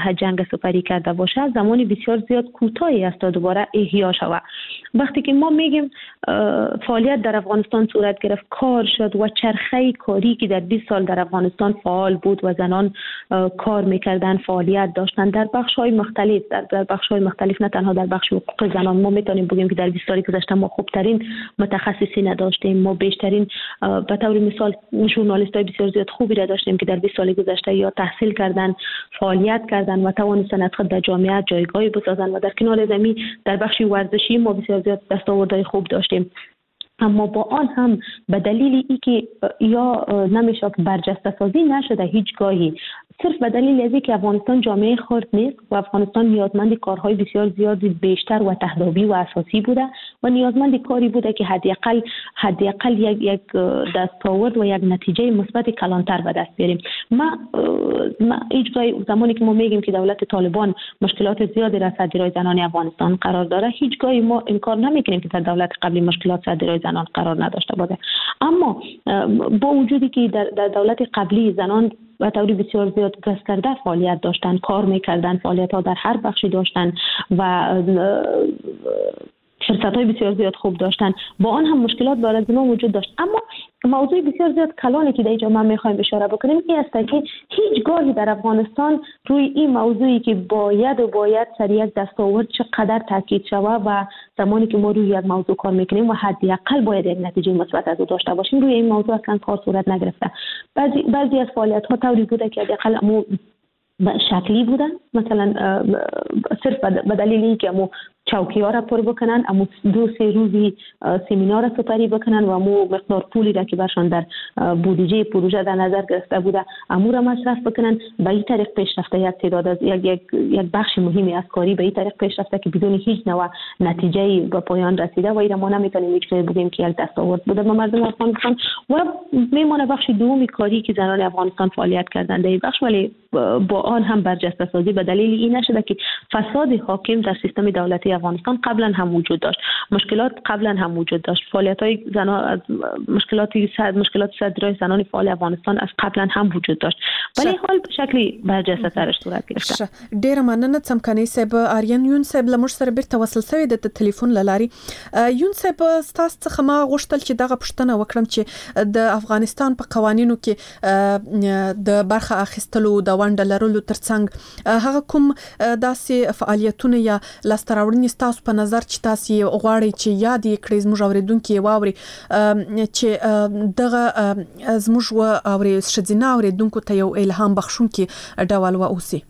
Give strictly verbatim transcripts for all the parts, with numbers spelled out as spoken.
طرح جنگ سپری کرده باشه زمانی بسیار زیاد کوتاهی است تا دوباره احیا شود. وقتی که ما میگیم فعالیت در افغانستان صورت گرفت، کار شد و چرخه کاری که در بیست سال در افغانستان فعال بود و زنان کار میکردن، فعالیت داشتن در بخش‌های مختلف، در در بخش‌های مختلف، نه تنها در بخش حقوق زنان. ما میتونیم بگیم که در بیست سال گذشته ما خوبترین متخصصین داشتیم، ما بیشترین به طور مثال ژورنالیستای بسیار زیاد خوبی را داشتیم که در بیست سال گذشته یا تحصیل کردن، فعالیت کردن و توانستن از خود در جامعه جایگاهی بسازن و در کنار زمین در بخش ورزشی ما بسیار زیاد دستاوردهای خوب داشتیم. اما با آن هم به دلیل اینکه یا نمیشه که برجسته سازی نشده هیچگاهی، صرف به دلیل از اینکه افغانستان جامعه خرد نیست و افغانستان نیازمند کارهای بسیار زیادی بیشتر و تهدابی و اساسی بوده و نیازمند کاری بوده که حداقل حداقل یک یک دستاورد و یک نتیجه مثبت کلانتر به دست بیاریم. ما ما هیچگاهی زمانی که ما میگیم که دولت طالبان مشکلات زیادی را سر جلوی زنان افغانستان قرار داره، هیچگاهی ما انکار نمیکنیم که در دولت قبلی مشکلات سر جلوی زنان قرار نداشته باشه. اما با وجودی که در, در دولت قبلی زنان و طوری بسیار زیاد گسترده فعالیت داشتن، کار میکردن، فعالیت ها در هر بخشی داشتن و فرصت‌های بسیار زیاد خوب داشتن، با آن هم مشکلات برای زنان وجود داشت. اما موضوع بسیار زیاد کلانی که در اینجا ما میخوایم اشاره بکنیم این است که هیچگاهی در افغانستان روی این موضوعی که باید و باید سر یک دستاورد چقدر تاکید شود و زمانی که ما روی یک موضوع کار میکنیم و حداقل باید یک نتیجه مثبت از او داشته باشیم، روی این موضوع اصلا کار صورت نگرفته. بعضی بعضی از فعالیت‌ها طوری بوده که حداقل مو شکلی بودن، مثلا صرف به دلیل اینکه مو چوکی ها را پر بکنن، امو دو سه روزی سمینار را سپری بکنن و امو مقدار پولی را که برشان در بودجه پروژه در نظر گرفته بوده امو را مصرف بکنن. به این طریق پیش رفته یک تعداد از یک یک یک بخش مهمی از کاری به این طریق پیش رفته که بدون هیچ نوع نتیجه به پایان رسیده و این ما نمیتونیم هیچ بگیم که یک دستاورد بوده به مردم افغانستان. و میمونه بخش دومی کاری که زنان افغانستان فعالیت کردند در این بخش، ولی با آن هم برجسته سازی به دلیل این نشده که فساد حاکم در سیستم دولتی افغانستان قبلا هم وجود داشت، مشکلات قبلا هم وجود داشت، فعالیت‌های زنان از مشکلاتی صد مشکلات صدرای زنان فعال افغانستان از قبلا هم وجود داشت، ولی حال به شکلی برجسته ترش صورت گرفته. ډیر مننه څمکني صاحب. آریان یون صاحب لمر سره بیرته وصل شوی د ټلیفون لاري. یون صاحب تاسو څخه ما غوښتل چې دغه پوښتنه وکړم چې د افغانستان په قوانینو کې د برخه اخیستلو د ونډه لرلو ترڅنګ هغه کوم داسې فعالیتونه یا لاستراوړنې تاسو په نظر چې تاسو غواړئ چې یاد یې کړئ زموږ اوریدونکو واوري چې دغه زموږ اوري شذینه اوریدونکو ته یو الهام بخښونکي ډول و اوسي؟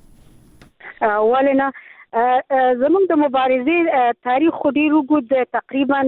ولنه زموږ د مبارزې تاریخ ډیر وګد تقریبا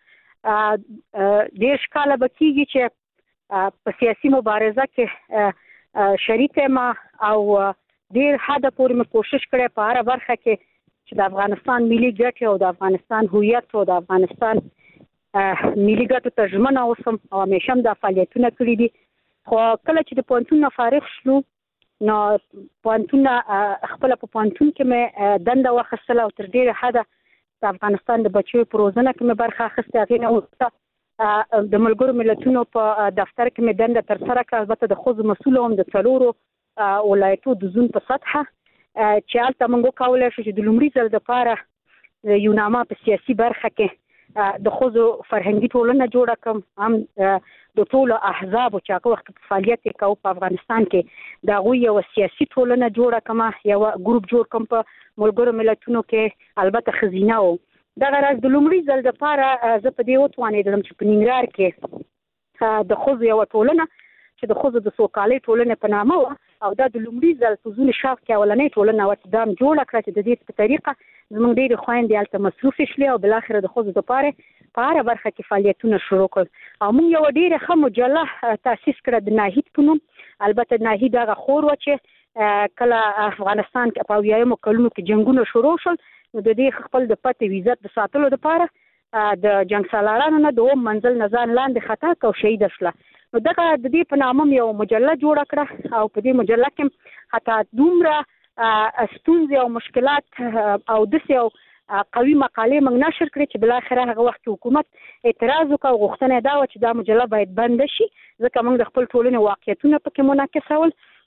ډیر کاله بکیږي چې په سیاسي مبارزه کې شریک ما او ډیر حد پورې مې کوشش کړې په هر برخه کې چې د افغانستان ملي ګټې او د افغانستان هویت او د افغانستان ملي ګټو ته ژمنه اوسم او همیشه هم دا فعالیتونه کړي دي. خو کله چې د پوهنتون نه فارغ شلو نو پوهنتون خپل په پوهنتون کې مې دنده واخیستله او تر ډیره حده د افغانستان د بچیو په روزنه کې مې برخه اخیستې. هغې نه وروسته د ملګرو ملتونو په دفتر کې مې دنده ترسره کړه، البته د ښځو مسؤله وم د څلورو ولایتو د زون په سطحه چې هلته موږ وکولی شو چې د لومړي ځل دپاره یو نامه په سیاسي برخه کې د ښځو فرهنګي ټولنه جوړه کړم، هم د ټولو احزابو چې هغه وخت په فعالیت یې کوو په افغانستان کې د هغوی یوه سیاسي ټولنه جوړه کړم، یوه ګروپ جوړ کړم په ملګرو ملتونو کې، البته ښځینه و. دغه راز د لومړي ځل دپاره زه په دې وتوانېدم چې په ننګرهار کې د ښځو یوه ټولنه چې د ښځو د سوکالۍ ټولنې په نامه وه او دا د لومړي ځل په زون شاف کې اولنۍ ټولنه وه چې دا هم جوړه کړه چې د دې په طریقه زموږ ډېرې خویندې هلته مصروفې شلې او بالاخره د ښځو دپاره په هره برخه کې فعالیتونه شروع کړل. او موږ یوه ډېره ښه مجله تاسیس کړه د ناهید په نوم. البته ناهید هغه خور وه چې کله افغانستان کې په اویایمو کلونو کې جنګونه شروع شول نو د دې خپل د پتې ویزت د ساتلو دپاره د جنګ سالارانو نه د اووم منزل نه ځان لاندې خطا کړه او شهیده شوله. نو دغه د دې په نامه یو مجله جوړه کړه او په دې مجله کې حتی دومره ستونزې او مشکلات او داسې یو قوي مقالې موږ نشر کړې چې بالاخره هغه وخت حکومت اعتراض وکړ او غوښتنه یې دا وه چې دا مجله باید بنده شي ځکه موږ د خپل ټولنې واقعیتونه پکې منعکسول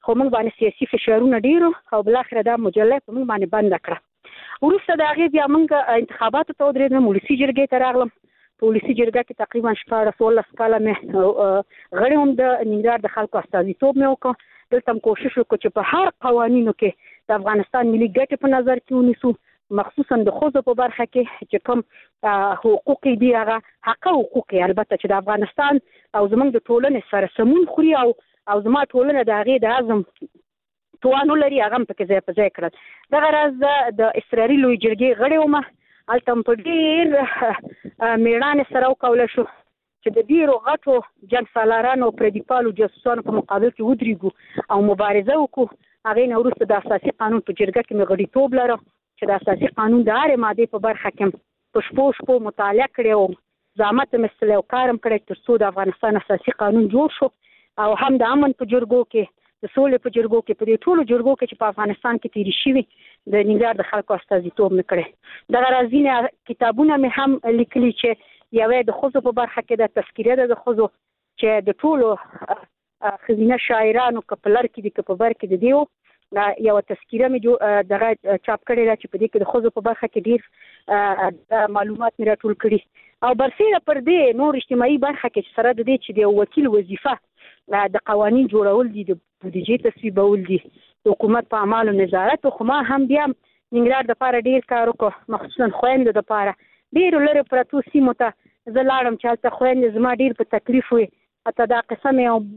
خو موږ باندې سیاسي فشارونه ډیرو او بل اخر دا مجله په موږ باندې بند کړه. وروسته د هغې بیا موږ انتخاباتو ته ودرېدم، ولسي جرګې ته راغلم. په ولسي جرګه کې تقریبا شپاړس اوولس کاله مې غړی وم، د ننګرهار د خلکو استازیتوب مې وکړ. دلته هم کوشش وکړو چې په هر قوانینو کې د افغانستان ملي ګټې په نظر کې ونیسو، مخصوصا د ښځو په برخه کې چې کوم حقوق دي هغه حق حقوق البته چې د افغانستان او زموږ د ټولنې سره سمون خوري او او زما ټولنه د هغې د عزم توانو لري، هغه هم پکې ځای په ځای کړل. دغه راز د اسرائیلي لوی جرګې غړې ومه. هلته هم په ډېر مېړانې سره وکولی شو چې د ډېرو غټو جنګ سالارانو او پردي پالو جاسوسانو په مقابل کې ودرېږو او مبارزه وکړو. هغې نه وروسته د اساسي قانون په جرګه کې مې غړیتوب لرم چې د اساسي قانون د هرې مادې په برخه کې په شپو شپو مطالعه کړې او زحمت مې ایستلی او کار هم کړی تر څو د افغانستان اساسي قانون جوړ شو او هم د امن په جرګو کې، د سولې په جرګو کې، په دې ټولو جرګو کې چې په افغانستان کې تیرې شوي د ننګرهار د خلکو استازیتوب مې کړی. دغه راز ځینې کتابونه مې هم لیکلي چې یوه د ښځو په برخه کې د تذکیره ده د ښځو چې د ټولو ښځینه شاعرانو که په لر کې دي که په بر کې د دې یوه تذکیره مې دغه چاپ کړې ده چې په دې کې د ښځو په برخه کې ډېر معلومات مې راټول کړي. او برسېره پر دې نور اجتماعي برخه کې چې سره د دې چې د یو وکیل وظیفه د قوانین جوړول دي، د بودیجې تصویبول دي، د حکومت په اعمالو نظارت. خو ما هم بیا ننګرهار دپاره ډېر کار وکړو، مخصوصا خویندو دپاره. ډېرو لرې پرتو سیمو ته زه لاړم چې هلته خویندې زما ډېر په تکلیف وي. حتی دا قصه مې یو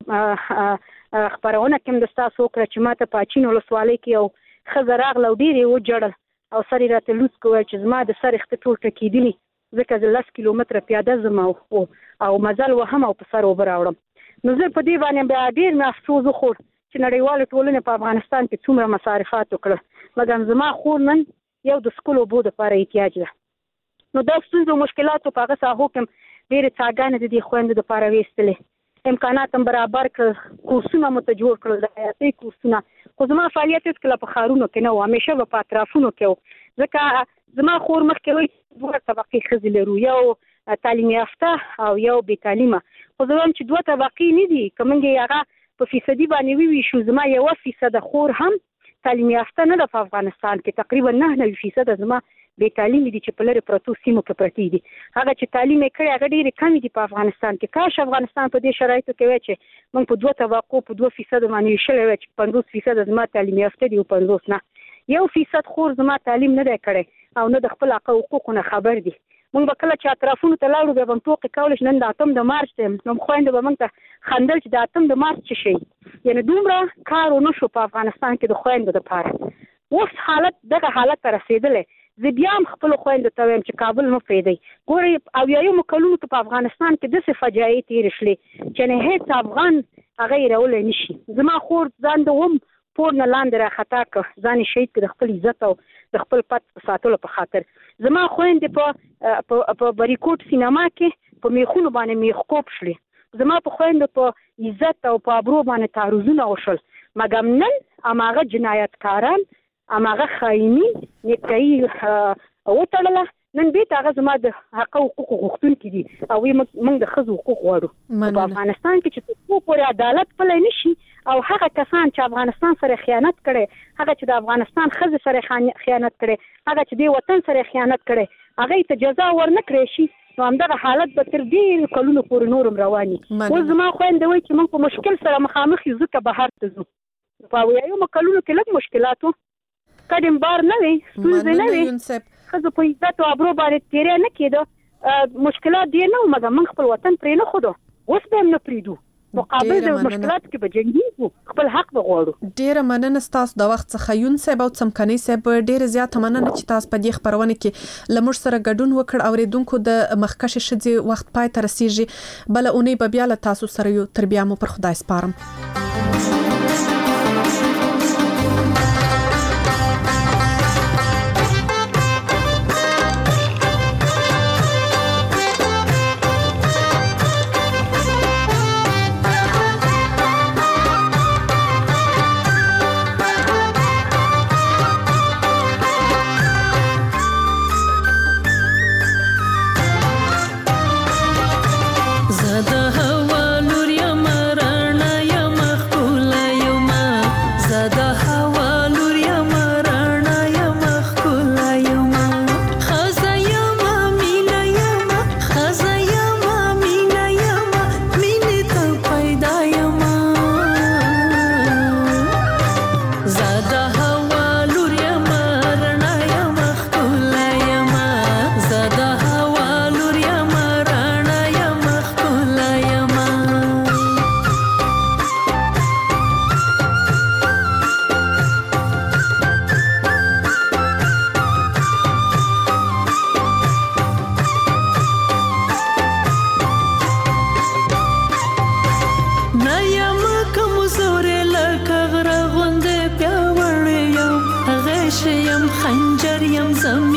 مخکې خپرونه کې هم د ستاسو وکړه چې ما ته په اچین ولسوالۍ کې یو ښځه راغله او ډېر یې وجړل او سر یې راته لوڅ کړ چې زما د سر اخته ټول ټکېدلي، ځکه زه لس کیلومتره پیاده ځم او مزل وهم او په سر اوبه راوړم. نو زه په دې باندې بیا ډېر مې افسوس وخوړ چې نړیواله ټولنې په افغانستان کې څومره مصارفات وکړل، مګر زما خور نن یو د څښلو اوبو دپاره احتیاج ده. نو دا ستونزو مشکلاتو په هغه ساحو کې ډېرې څاګانې د دې خویندو دپاره ویستلې، امکانات هم برابر کړل، کورسونه مو ته جوړ کړل، د حیاتۍ کورسونه. خو زما فعالیت هېڅکله په ښارونو کې نه و، همیشه به په اطرافونو کې و، ځکه زما خور مخکې وایي دوه طبقې ښځې لرو، یو تعلیم یافته او یو بې تعلیمه. خو زه وایم چې دوه طبقې نه دي، که موږ یې هغه په فیصدي باندې وویشو، زما یوه فیصده خور هم تعلیم یافته نه ده په افغانستان کې، تقریبا نه نوي فیصده زما بې تعلیمې دي چې په لرې پرتو سیمو کې پرتې دي. هغه چې تعلیم یې کړی هغه ډېرې کمې دي په افغانستان کې. کاش افغانستان په دې شرایطو کې وای چې موږ په دوه طبقو په دوه فیصده باندې ویشلی وای چې پنځوس فیصده زما تعلیم یافته دي او پنځوس نه. یو فیصد خور زما تعلیم نه دی کړی او نه د خپل حق او حقوقو نه خبر دي. موږ به کله چې اطرافونو ته لاړو بیا به هم ټوکې کولی چې نن د اتم د مارچ دی، نو خویندو به موږ ته خندل چې د اتم د مارچ څه شی. یعنې دومره کار ونه شو په افغانستان کې د خویندو دپاره. اوس حالت دغه حالت ته رسېدلی. زه بیا هم خپلو خویندو ته وایم چې کابل مه پرېږدئ. ګورئ اویایمو کلونو کې په افغانستان کې داسې فجایع تېرې شلې چې نه هېڅ افغان هغه یې رولی نه شي. زما خور ځان د اوم پور نه لاندې راخطا کړ، ځان یې شهید کړ د خپل عزت او د خپل پت ساتلو په خاطر. زما خویندې په په بریکوټ سینما کې په میخونو باندې میخکوب شلې. زما په خویندو په عزت او په ابرو باندې تعرضونه وشول، مګر نن هماغه جنایتکاران، هماغه خاینین نیکټایي وتړله، نن بیرته هغه زما د حق او حقوقو غوښتونکي دي او موږ د ښځو حقوق غواړو په افغانستان کې چې تر څو پورې عدالت پلی نه شي او هغه کسان چې افغانستان سره خیانت کړی، هغه چې د افغانستان ښځې سره خیانت کړی، هغه چې د وطن سره خیانت کړی، هغې ته جزا ورنه کړی شي، نو همدغه حالت به تر ډېرو کلونو پورې نور هم روان وي. اوس زما خویندې وایي چې موږ په مشکل سره مخامخ یو، ځکه بهر ته ځو. په اویایمو کلونو کې لږ مشکلات و، کډیم بار نه وي، ستونزې نه وي، ښځو په عزت او ابرو باندې تېری نه کېده، مشکلات ډېر نه و، مګر موږ خپل وطن پرې نه ښودو، اوس به هم نه پرېږدو. مقابل د مشکلاتو کې به جنګېږو، خپل حق به غواړو. ډېره مننه ستاسو د وخت څخه یون صاحب او څمکنۍ صاحب. ډېره زیاته مننه چې تاسو په دې خپرونه کې له موږ سره ګډون وکړ. اورېدونکو د مخکښې ښځې وخت پای ته رسېږي، بله اونۍ به بیا له تاسو سره یو. تر بیا مو پر خدای سپارم. زه د هوا لور یم، رڼا یم، مریم زم